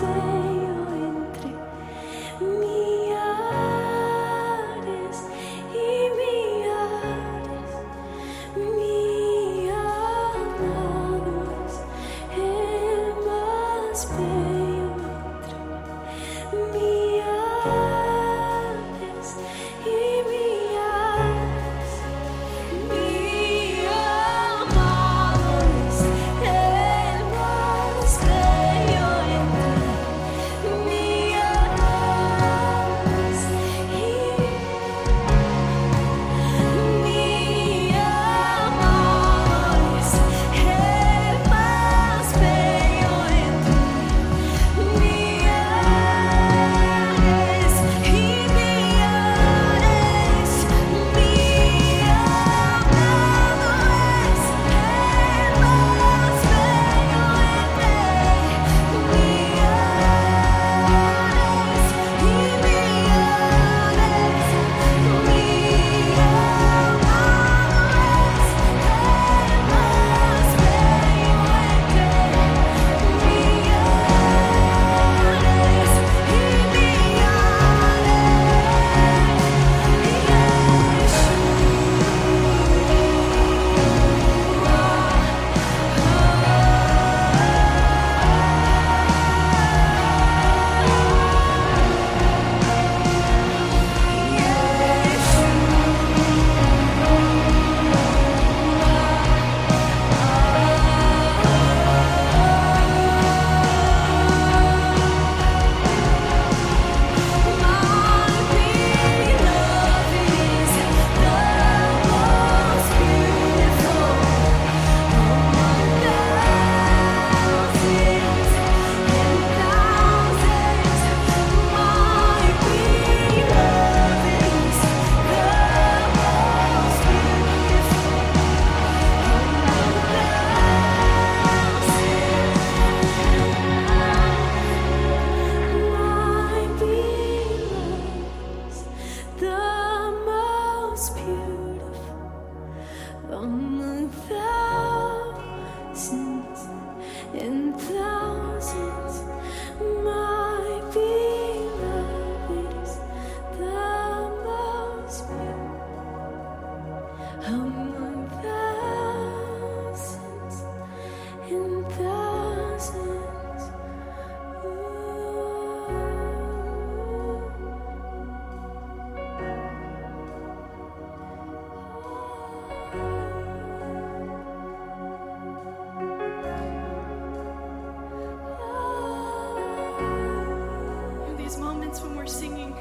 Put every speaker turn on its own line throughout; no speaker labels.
When we're singing,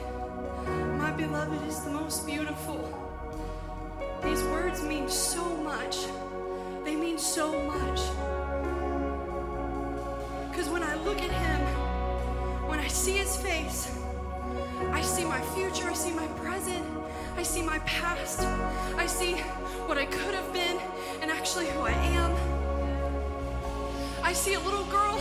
my beloved is the most beautiful. These words mean so much. They mean so much. Because when I look at him, when I see his face, I see my future, I see my present, I see my past, I see what I could have been and actually who I am. I see a little girl.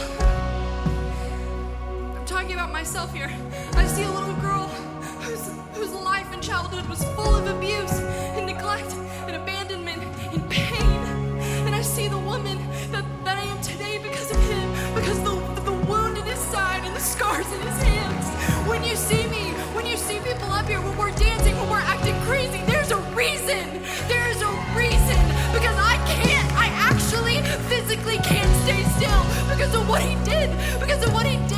Talking about myself here. I see a little girl whose life and childhood was full of abuse and neglect and abandonment and pain. And I see the woman that I am today because of him, because the wound in his side and the scars in his hands. When you see me, when you see people up here, when we're dancing, when we're acting crazy, there's a reason. There is a reason. Because I actually physically can't stay still because of what he did. Because of what he did.